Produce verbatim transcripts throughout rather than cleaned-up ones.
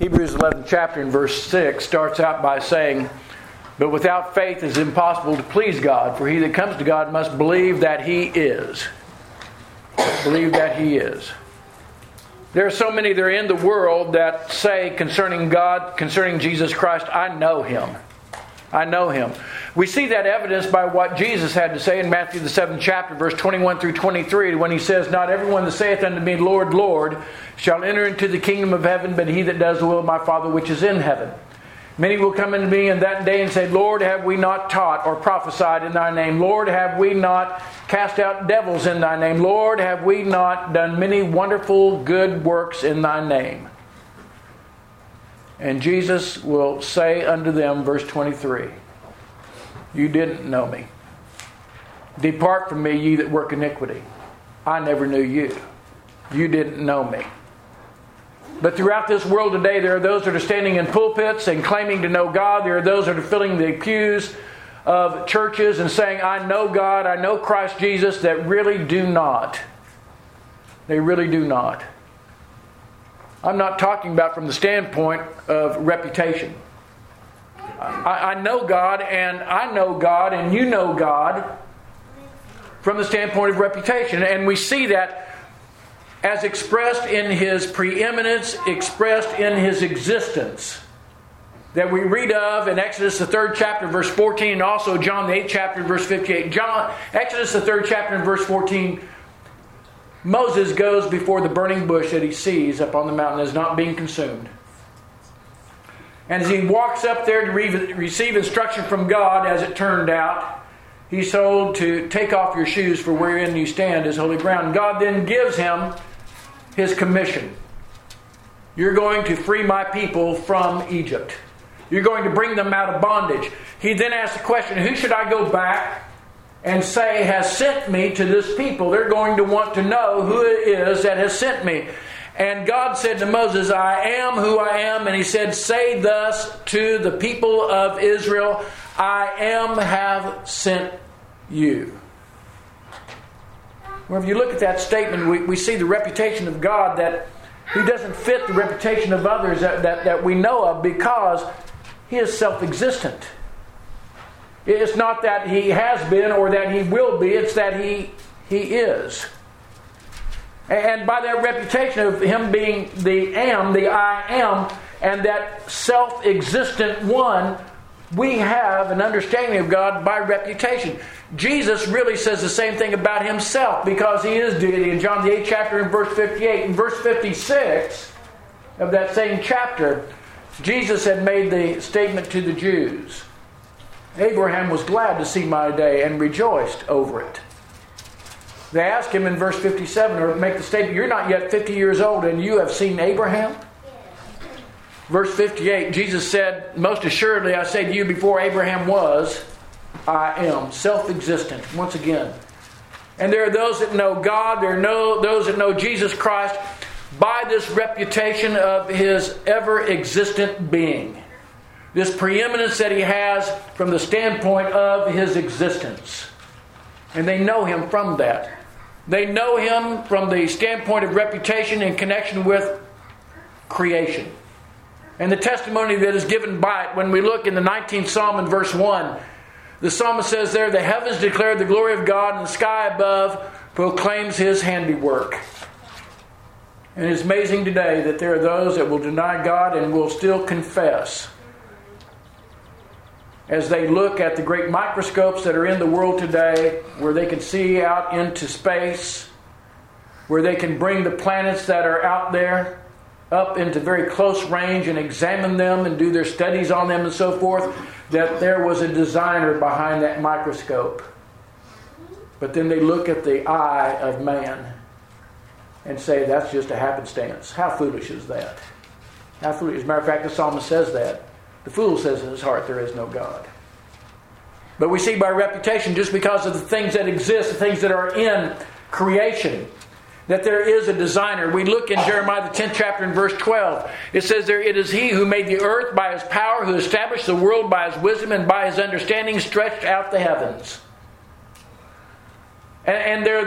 Hebrews eleventh chapter in verse six starts out by saying, "But without faith it is impossible to please God, for he that comes to God must believe that He is." Believe that He is. There are so many that are in the world that say concerning God, concerning Jesus Christ, "I know Him. I know Him." We see that evidenced by what Jesus had to say in Matthew the seventh chapter, verse twenty-one through twenty-three, when He says, "Not everyone that saith unto me, Lord, Lord, shall enter into the kingdom of heaven, but he that does the will of my Father which is in heaven. Many will come unto me in that day and say, Lord, have we not taught or prophesied in Thy name? Lord, have we not cast out devils in Thy name? Lord, have we not done many wonderful good works in Thy name?" And Jesus will say unto them, verse twenty-three, "You didn't know me. Depart from me, ye that work iniquity. I never knew you. You didn't know me." But throughout this world today, there are those that are standing in pulpits and claiming to know God. There are those that are filling the pews of churches and saying, "I know God, I know Christ Jesus," that really do not. They really do not. I'm not talking about from the standpoint of reputation. I, I know God, and I know God, and you know God from the standpoint of reputation. And we see that as expressed in His preeminence, expressed in His existence, that we read of in Exodus the third chapter, verse fourteen, and also John the eighth chapter, verse fifty-eight. John, Exodus the third chapter, and verse fourteen, Moses goes before the burning bush that he sees up on the mountain as not being consumed. And as he walks up there to re- receive instruction from God, as it turned out, he's told to take off your shoes, for wherein you stand is holy ground. God then gives him his commission. You're going to free my people from Egypt. You're going to bring them out of bondage. He then asks the question, who should I go back and say has sent me to this people? They're going to want to know who it is that has sent me. And God said to Moses, I am who I am. And He said, say thus to the people of Israel, I am have sent you. Well, if you look at that statement, we, we see the reputation of God, that He doesn't fit the reputation of others that, that, that we know of, because He is self-existent. It's not that He has been or that He will be, it's that He, he is. And by that reputation of Him being the am, the I am, and that self-existent one, we have an understanding of God by reputation. Jesus really says the same thing about Himself, because He is deity. In John the eighth chapter in verse fifty-eight, in verse fifty-six of that same chapter, Jesus had made the statement to the Jews, Abraham was glad to see my day and rejoiced over it. They ask Him in verse fifty-seven, or make the statement, you're not yet fifty years old and you have seen Abraham? Verse fifty-eight, Jesus said, most assuredly I say to you, before Abraham was, I am. Self-existent, once again. And there are those that know God, there are no, those that know Jesus Christ by this reputation of His ever-existent being. This preeminence that He has from the standpoint of His existence. And they know Him from that. They know Him from the standpoint of reputation in connection with creation. And the testimony that is given by it, when we look in the nineteenth Psalm in verse one, the psalmist says there, the heavens declare the glory of God, and the sky above proclaims His handiwork. And it's amazing today that there are those that will deny God and will still confess, as they look at the great microscopes that are in the world today, where they can see out into space, where they can bring the planets that are out there up into very close range and examine them and do their studies on them and so forth, that there was a designer behind that microscope. But then they look at the eye of man and say, that's just a happenstance. How foolish is that? How foolish. As a matter of fact, the psalmist says that. The fool says in his heart, there is no God. But we see by reputation, just because of the things that exist, the things that are in creation, that there is a designer. We look in Jeremiah the tenth chapter in verse twelve. It says there, it is He who made the earth by His power, who established the world by His wisdom, and by His understanding stretched out the heavens. And, and there,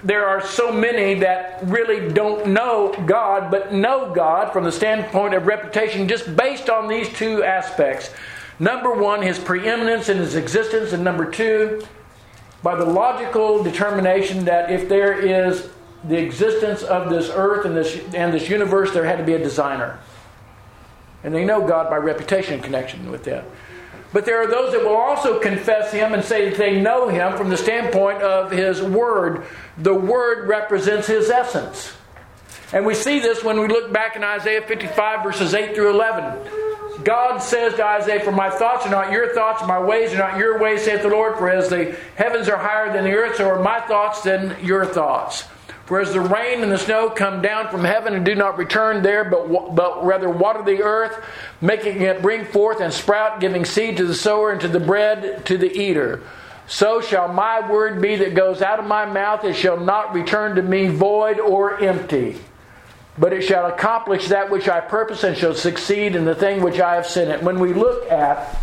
there are so many that really don't know God, but know God from the standpoint of reputation just based on these two aspects. Number one, His preeminence in His existence, and number two, by the logical determination that if there is the existence of this earth and this and this universe, there had to be a designer. And they know God by reputation in connection with that. But there are those that will also confess Him and say that they know Him from the standpoint of His Word. The Word represents His essence. And we see this when we look back in Isaiah fifty-five, verses eight through eleven. God says to Isaiah, "For my thoughts are not your thoughts, and my ways are not your ways, saith the Lord. For as the heavens are higher than the earth, so are my thoughts than your thoughts. For as the rain and the snow come down from heaven and do not return there, but, but rather water the earth, making it bring forth and sprout, giving seed to the sower and to the bread to the eater. So shall my word be that goes out of my mouth. It shall not return to me void or empty, but it shall accomplish that which I purpose and shall succeed in the thing which I have sent it." When we look at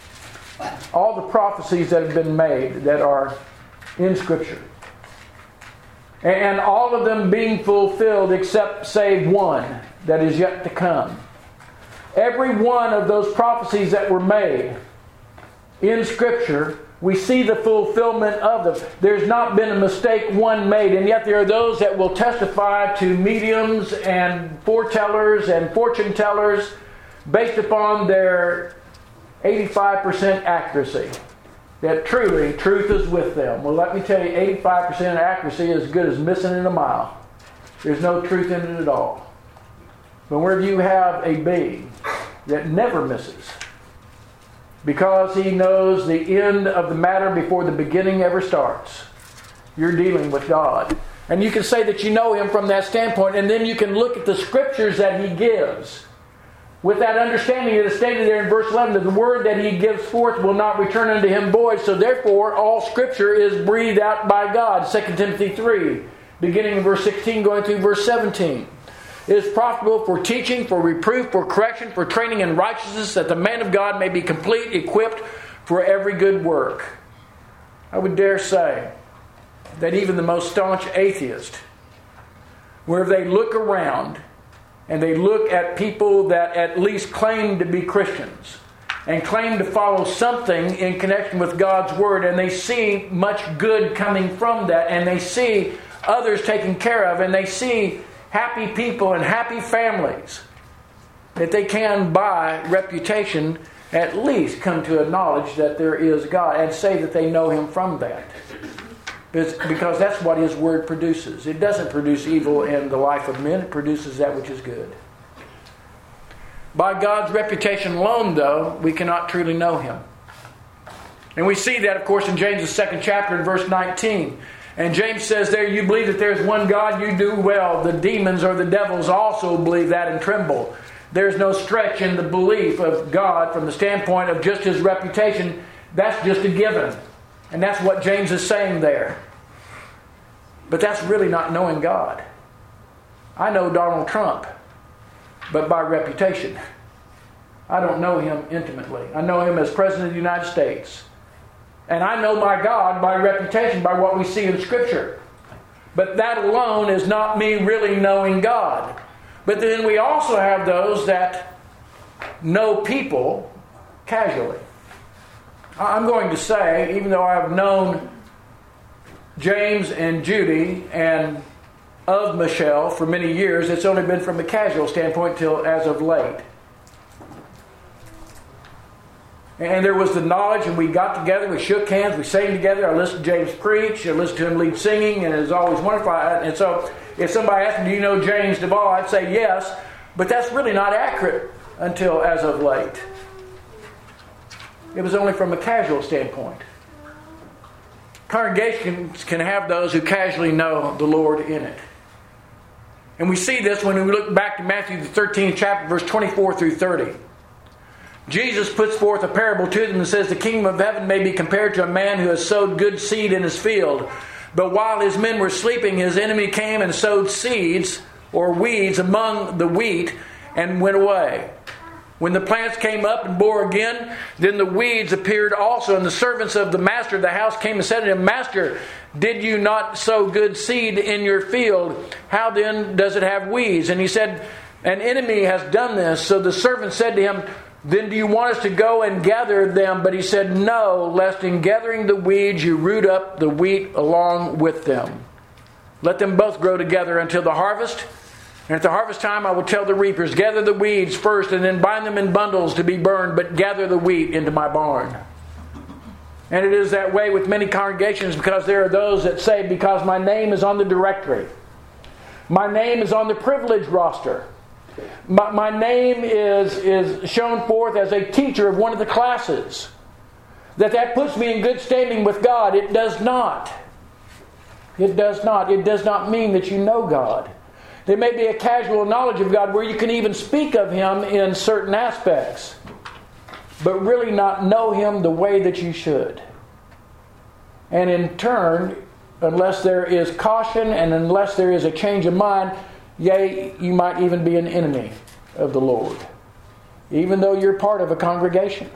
all the prophecies that have been made that are in Scripture, and all of them being fulfilled except save one that is yet to come. Every one of those prophecies that were made in Scripture, we see the fulfillment of them. There's not been a mistake one made, and yet there are those that will testify to mediums and foretellers and fortune tellers based upon their eighty-five percent accuracy. That truly, truth is with them. Well, let me tell you, eighty-five percent accuracy is as good as missing in a mile. There's no truth in it at all. But where you have a being that never misses, because he knows the end of the matter before the beginning ever starts, you're dealing with God. And you can say that you know Him from that standpoint, and then you can look at the Scriptures that He gives with that understanding that is stated there in verse eleven, that the word that He gives forth will not return unto Him void. So therefore, all Scripture is breathed out by God. Second Timothy three, beginning in verse sixteen, going through verse seventeen. It is profitable for teaching, for reproof, for correction, for training in righteousness, that the man of God may be complete, equipped for every good work. I would dare say that even the most staunch atheist, where they look around and they look at people that at least claim to be Christians and claim to follow something in connection with God's Word, and they see much good coming from that, and they see others taken care of, and they see happy people and happy families, that they can, by reputation, at least come to a knowledge that there is God and say that they know Him from that. Because that's what His Word produces. It doesn't produce evil in the life of men. It produces that which is good. By God's reputation alone, though, we cannot truly know Him. And we see that, of course, in James' second chapter in verse nineteen. And James says there, "You believe that there is one God, you do well. The demons or the devils also believe that and tremble." There's no stretch in the belief of God from the standpoint of just His reputation. That's just a given. And that's what James is saying there. But that's really not knowing God. I know Donald Trump, but by reputation. I don't know him intimately. I know him as President of the United States. And I know my God by reputation, by what we see in Scripture. But that alone is not me really knowing God. But then we also have those that know people casually. I'm going to say, even though I've known James and Judy and of Michelle for many years, it's only been from a casual standpoint till as of late. And there was the knowledge, and we got together, we shook hands, we sang together. I listened to James preach, I listened to him lead singing, and it was always wonderful. And so if somebody asked me, "Do you know James Duvall?" I'd say yes, but that's really not accurate until as of late. It was only from a casual standpoint. Congregations can have those who casually know the Lord in it. And we see this when we look back to Matthew the thirteenth chapter, verse twenty-four through thirty. Jesus puts forth a parable to them and says, "The kingdom of heaven may be compared to a man who has sowed good seed in his field. But while his men were sleeping, his enemy came and sowed seeds," or weeds, "among the wheat and went away. When the plants came up and bore again, then the weeds appeared also. And the servants of the master of the house came and said to him, 'Master, did you not sow good seed in your field? How then does it have weeds? And he said, an enemy has done this. So the servant said to him, then do you want us to go and gather them? But he said, no, lest in gathering the weeds you root up the wheat along with them. Let them both grow together until the harvest. And at the harvest time I will tell the reapers, gather the weeds first and then bind them in bundles to be burned, but gather the wheat into my barn. And it is that way with many congregations, because there are those that say, because my name is on the directory, my name is on the privilege roster, my, my name is, is shown forth as a teacher of one of the classes, that that puts me in good standing with God. It does not. It does not. It does not mean that you know God. There may be a casual knowledge of God where you can even speak of Him in certain aspects, but really not know Him the way that you should. And in turn, unless there is caution and unless there is a change of mind, yea, you might even be an enemy of the Lord, even though you're part of a congregation.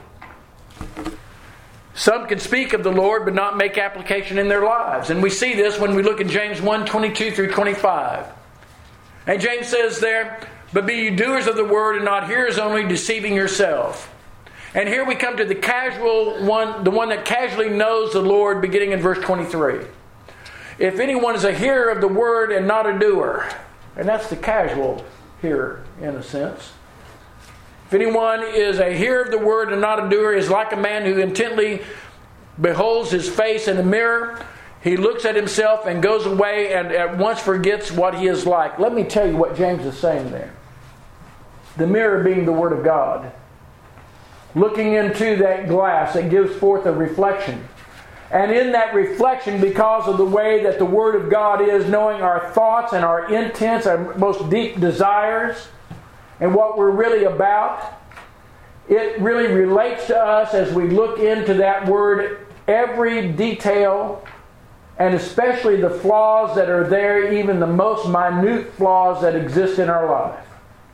Some can speak of the Lord but not make application in their lives. And we see this when we look at James one, twenty-two through twenty-five. And James says there, but be you doers of the word and not hearers only, deceiving yourself. And here we come to the casual one, the one that casually knows the Lord, beginning in verse twenty-three. If anyone is a hearer of the word and not a doer, and that's the casual hearer in a sense. If anyone is a hearer of the word and not a doer, is like a man who intently beholds his face in a mirror. He looks at himself and goes away and at once forgets what he is like. Let me tell you what James is saying there. The mirror being the Word of God. Looking into that glass that gives forth a reflection. And in that reflection, because of the way that the Word of God is, knowing our thoughts and our intents, our most deep desires, and what we're really about, it really relates to us as we look into that Word, every detail, and especially the flaws that are there, even the most minute flaws that exist in our life.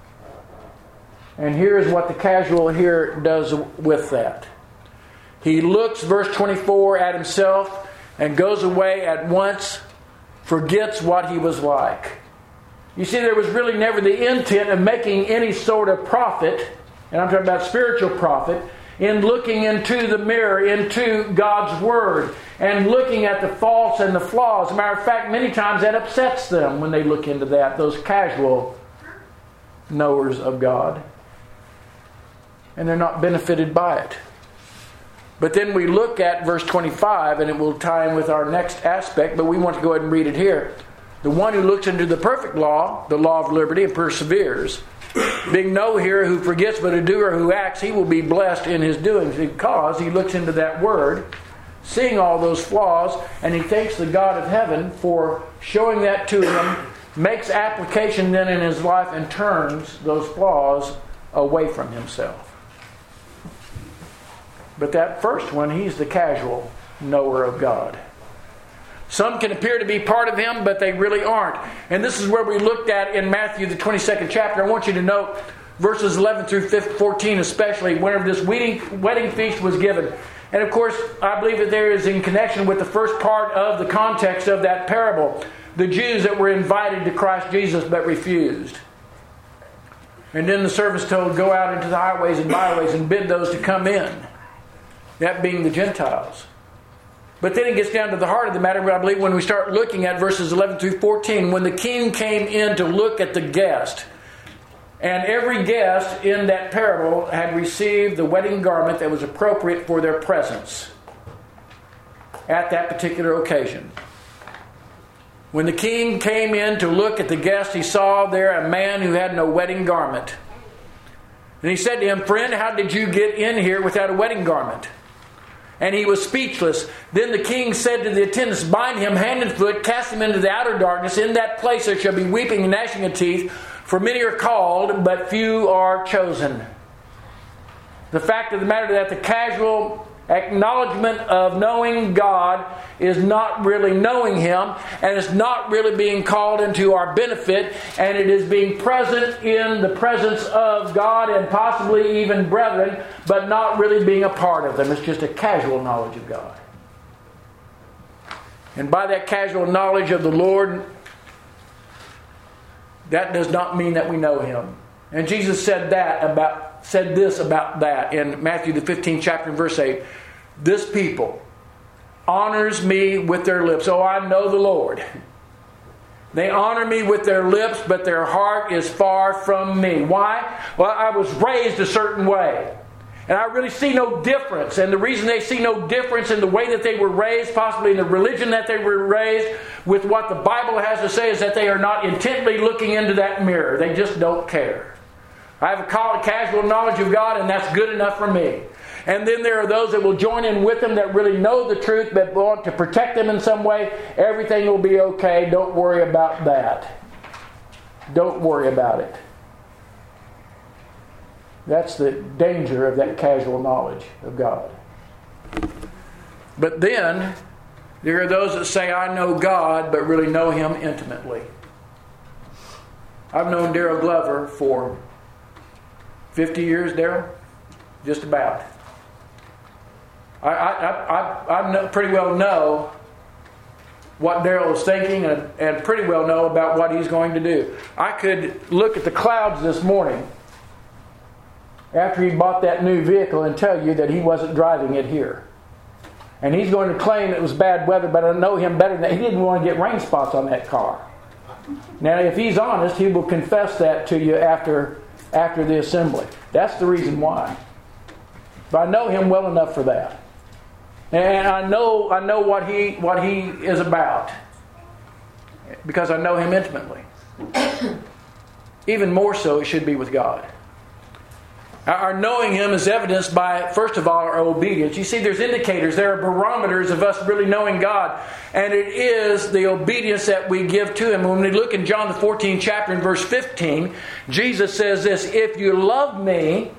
And here's what the casual hearer does with that. He looks, verse twenty-four, at himself and goes away at once, forgets what he was like. You see, there was really never the intent of making any sort of profit, and I'm talking about spiritual profit, in looking into the mirror, into God's Word, and looking at the faults and the flaws. As a matter of fact, many times that upsets them when they look into that, those casual knowers of God. And they're not benefited by it. But then we look at verse twenty-five, and it will tie in with our next aspect, but we want to go ahead and read it here. The one who looks into the perfect law, the law of liberty, and perseveres, being no hearer who forgets, but a doer who acts, he will be blessed in his doings, because he looks into that Word, seeing all those flaws, and he thanks the God of heaven for showing that to him, makes application then in his life, and turns those flaws away from himself. But that first one, he's the casual knower of God. Some can appear to be part of Him, but they really aren't. And this is where we looked at in Matthew, the twenty-second chapter. I want you to note verses eleven through fourteen, especially, whenever this wedding, wedding feast was given. And of course, I believe that there is in connection with the first part of the context of that parable. The Jews that were invited to Christ Jesus but refused. And then the servants told, go out into the highways and byways and bid those to come in. That being the Gentiles. But then it gets down to the heart of the matter, I believe, when we start looking at verses eleven through fourteen. When the king came in to look at the guest, and every guest in that parable had received the wedding garment that was appropriate for their presence at that particular occasion. When the king came in to look at the guest, he saw there a man who had no wedding garment. And he said to him, friend, how did you get in here without a wedding garment? And he was speechless. Then the king said to the attendants, bind him hand and foot, cast him into the outer darkness. In that place there shall be weeping and gnashing of teeth, for many are called, but few are chosen. The fact of the matter is that the casual acknowledgement of knowing God is not really knowing Him, and it's not really being called into our benefit, and it is being present in the presence of God and possibly even brethren, but not really being a part of them. It's just a casual knowledge of God. And by that casual knowledge of the Lord, that does not mean that we know Him. And Jesus said that about said this about that in Matthew the fifteenth chapter and verse eight. This people honors me with their lips. Oh, I know the Lord. They honor me with their lips, but their heart is far from me. Why? Well, I was raised a certain way. And I really see no difference. And the reason they see no difference in the way that they were raised, possibly in the religion that they were raised, with what the Bible has to say, is that they are not intently looking into that mirror. They just don't care. I have a casual knowledge of God, and that's good enough for me. And then there are those that will join in with them that really know the truth, but want to protect them in some way. Everything will be okay. Don't worry about that. Don't worry about it. That's the danger of that casual knowledge of God. But then, there are those that say, I know God, but really know Him intimately. I've known Daryl Glover for fifty years, Daryl? Just about. I, I, I, I know, pretty well know what Daryl is thinking and, and pretty well know about what he's going to do. I could look at the clouds this morning after he bought that new vehicle and tell you that he wasn't driving it here. And he's going to claim it was bad weather, but I know him better than that. He didn't want to get rain spots on that car. Now, if he's honest, he will confess that to you after, after the assembly. That's the reason why. But I know him well enough for that. And I know I know what he what he is about. Because I know him intimately. Even more so it should be with God. Our knowing Him is evidenced by, first of all, our obedience. You see, there's indicators, there are barometers of us really knowing God. And it is the obedience that we give to Him. When we look in John the fourteenth chapter in verse fifteen, Jesus says this, if you love me,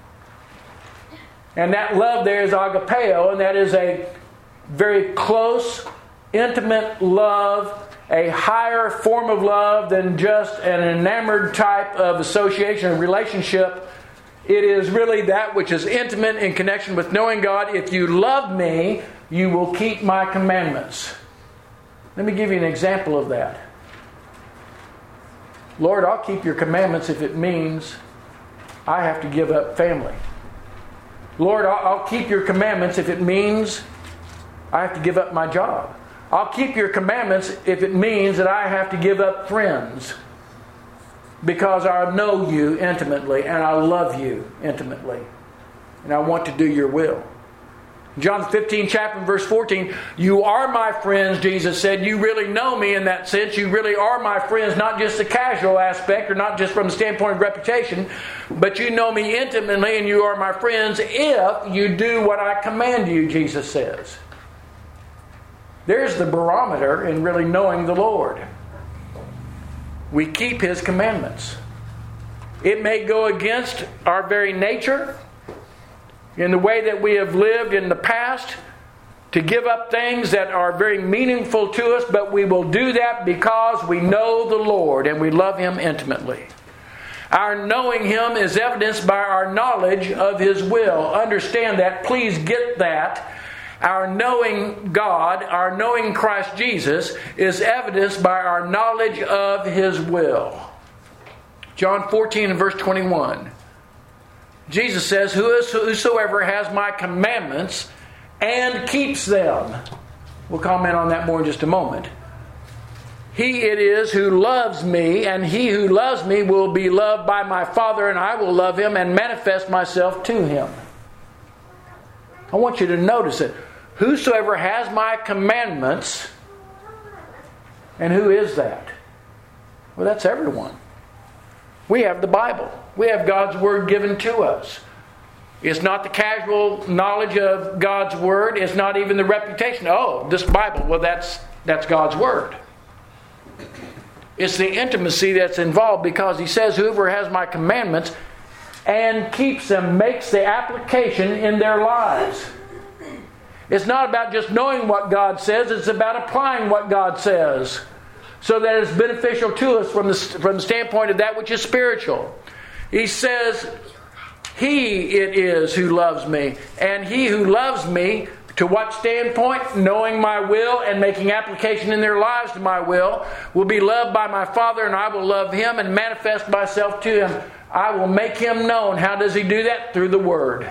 and that love there is agapeo, and that is a very close, intimate love, a higher form of love than just an enamored type of association and relationship. It is really that which is intimate in connection with knowing God. If you love me, you will keep my commandments. Let me give you an example of that. Lord, I'll keep your commandments if it means I have to give up family. Lord, I'll keep your commandments if it means I have to give up my job. I'll keep your commandments if it means that I have to give up friends. Because I know you intimately and I love you intimately. And I want to do your will. John fifteen chapter verse fourteen, you are my friends, Jesus said. You really know me in that sense. You really are my friends, not just the casual aspect or not just from the standpoint of reputation, but you know me intimately and you are my friends if you do what I command you, Jesus says. There's the barometer in really knowing the Lord. We keep His commandments. It may go against our very nature in the way that we have lived in the past to give up things that are very meaningful to us, but we will do that because we know the Lord and we love Him intimately. Our knowing Him is evidenced by our knowledge of His will. Understand that. Please get that. Our knowing God, our knowing Christ Jesus, is evidenced by our knowledge of His will. John fourteen and verse twenty-one. Jesus says, whosoever has my commandments and keeps them. We'll comment on that more in just a moment. He it is who loves me, and he who loves me will be loved by my Father, and I will love him and manifest myself to him. I want you to notice it. Whosoever has my commandments, and who is that? Well, that's everyone. We have the Bible. We have God's Word given to us. It's not the casual knowledge of God's Word. It's not even the reputation. Oh, this Bible, well, that's that's God's Word. It's the intimacy that's involved because He says, whoever has my commandments and keeps them makes the application in their lives. It's not about just knowing what God says. It's about applying what God says so that it's beneficial to us from the, from the standpoint of that which is spiritual. He says, He it is who loves me, and He who loves me To what standpoint? Knowing my will and making application in their lives to my will, will be loved by my Father, and I will love him and manifest myself to him. I will make him known. How does he do that? Through the Word.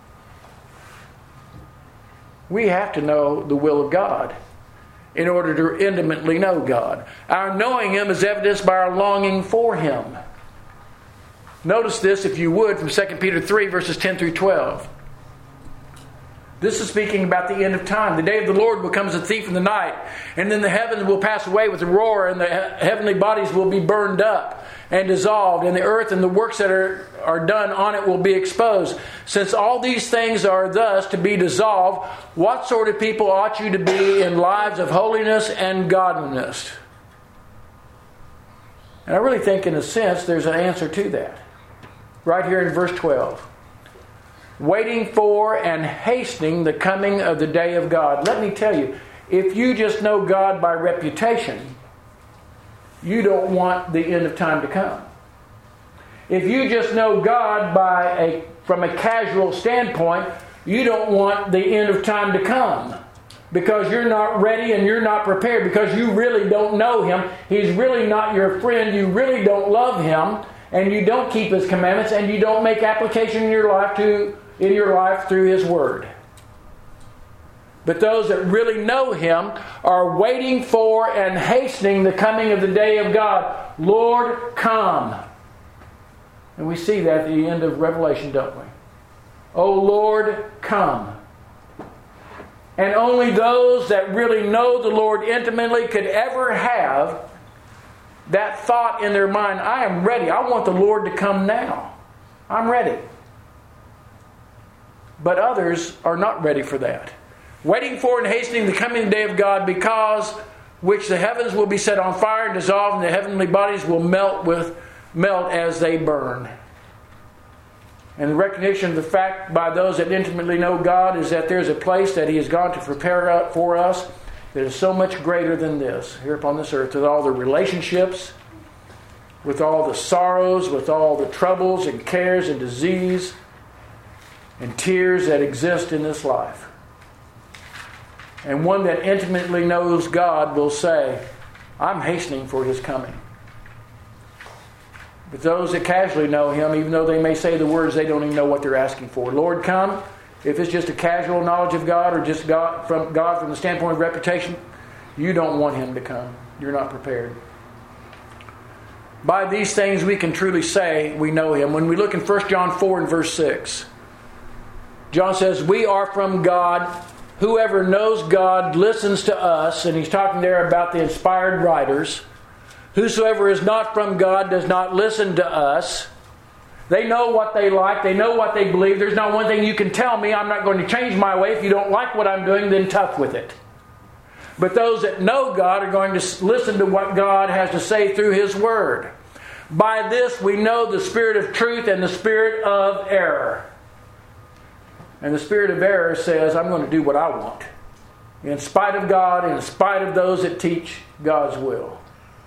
We have to know the will of God in order to intimately know God. Our knowing him is evidenced by our longing for him. Notice this, if you would, from Second Peter three, verses ten through twelve. This is speaking about the end of time. The day of the Lord will come as a thief in the night, and then the heavens will pass away with a roar, and the heavenly bodies will be burned up and dissolved, and the earth and the works that are, are done on it will be exposed. Since all these things are thus to be dissolved, what sort of people ought you to be in lives of holiness and godliness? And I really think, in a sense, there's an answer to that. Right here in verse twelve. Waiting for and hastening the coming of the day of God. Let me tell you, if you just know God by reputation, you don't want the end of time to come. If you just know God by a from a casual standpoint, you don't want the end of time to come. Because you're not ready and you're not prepared. Because you really don't know him. He's really not your friend. You really don't love him. And you don't keep his commandments. And you don't make application in your life to in your life through his Word. But those that really know him are waiting for and hastening the coming of the day of God. Lord, come. And we see that at the end of Revelation, don't we? Oh Lord, come. And only those that really know the Lord intimately could ever have that thought in their mind, I am ready. I want the Lord to come now. I'm ready. But others are not ready for that. Waiting for and hastening the coming day of God, because which the heavens will be set on fire and dissolved, and the heavenly bodies will melt with melt as they burn. And the recognition of the fact by those that intimately know God is that there's a place that he has gone to prepare for us that is so much greater than this here upon this earth, with all the relationships, with all the sorrows, with all the troubles and cares and disease and tears that exist in this life. And one that intimately knows God will say, I'm hastening for his coming. But those that casually know him, even though they may say the words, they don't even know what they're asking for. Lord, come. If it's just a casual knowledge of God, or just God from God from the standpoint of reputation, you don't want him to come. You're not prepared. By these things we can truly say we know him. When we look in First John four and verse six, John says, we are from God. Whoever knows God listens to us. And he's talking there about the inspired writers. Whosoever is not from God does not listen to us. They know what they like. They know what they believe. There's not one thing you can tell me. I'm not going to change my way. If you don't like what I'm doing, then tough with it. But those that know God are going to listen to what God has to say through his Word. By this we know the spirit of truth and the spirit of error. And the spirit of error says, I'm going to do what I want. In spite of God, in spite of those that teach God's will.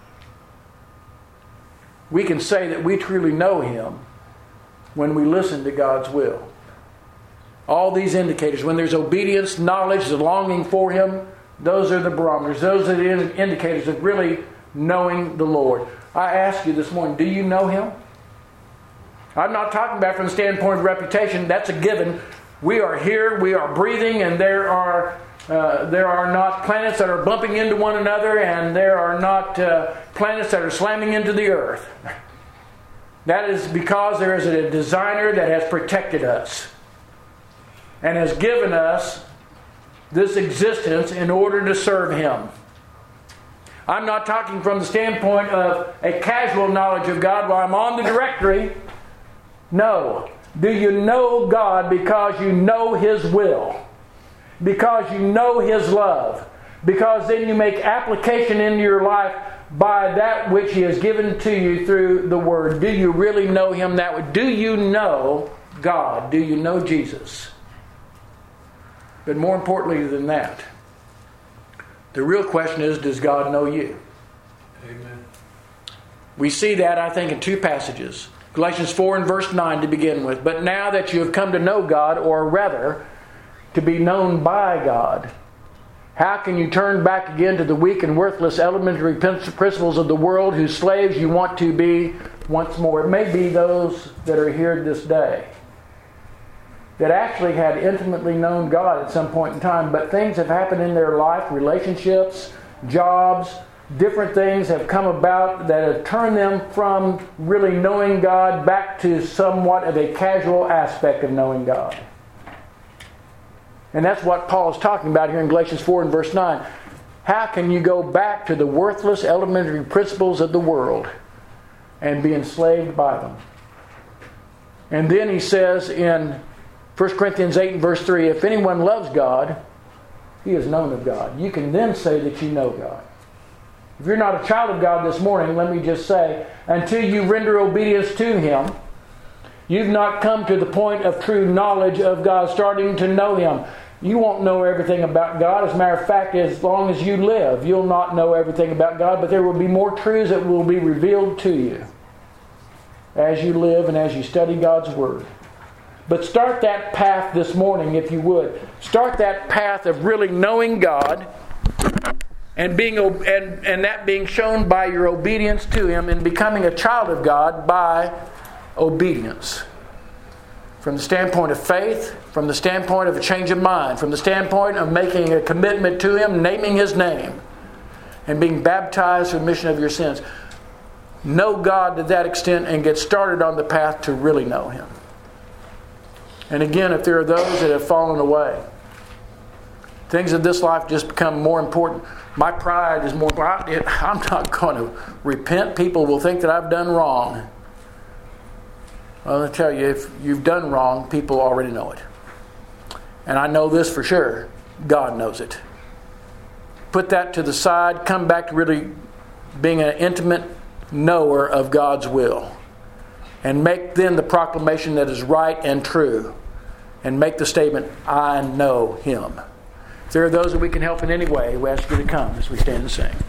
We can say that we truly know him when we listen to God's will. All these indicators, when there's obedience, knowledge, the longing for him, those are the barometers. Those are the indicators of really knowing the Lord. I ask you this morning, do you know him? I'm not talking about from the standpoint of reputation. That's a given. We are here, we are breathing, and there are uh, there are not planets that are bumping into one another, and there are not uh, planets that are slamming into the earth. That is because there is a designer that has protected us and has given us this existence in order to serve him. I'm not talking from the standpoint of a casual knowledge of God while I'm on the directory. No. Do you know God because you know his will? Because you know his love? Because then you make application into your life by that which he has given to you through the Word. Do you really know him that way? Do you know God? Do you know Jesus? But more importantly than that, the real question is, does God know you? Amen. We see that, I think, in two passages. Galatians four and verse nine to begin with. But now that you have come to know God, or rather, to be known by God? How can you turn back again to the weak and worthless elementary principles of the world whose slaves you want to be once more? It may be those that are here this day that actually had intimately known God at some point in time, but things have happened in their life, relationships, jobs, different things have come about that have turned them from really knowing God back to somewhat of a casual aspect of knowing God. And that's what Paul is talking about here in Galatians four and verse nine. How can you go back to the worthless elementary principles of the world and be enslaved by them? And then he says in First Corinthians eight and verse three, if anyone loves God, he is known of God. You can then say that you know God. If you're not a child of God this morning, let me just say, until you render obedience to Him, you've not come to the point of true knowledge of God, starting to know Him. You won't know everything about God. As a matter of fact, as long as you live, you'll not know everything about God, but there will be more truths that will be revealed to you as you live and as you study God's Word. But start that path this morning, if you would. Start that path of really knowing God and being and, and that being shown by your obedience to Him and becoming a child of God by obedience. From the standpoint of faith, from the standpoint of a change of mind, from the standpoint of making a commitment to Him, naming His name, and being baptized for the remission of your sins. Know God to that extent and get started on the path to really know Him. And again, if there are those that have fallen away, things of this life just become more important. My pride is more, I'm not going to repent. People will think that I've done wrong. Well, I'll tell you, if you've done wrong, people already know it. And I know this for sure. God knows it. Put that to the side. Come back to really being an intimate knower of God's will. And make then the proclamation that is right and true. And make the statement, I know Him. If there are those that we can help in any way, we ask you to come as we stand and sing.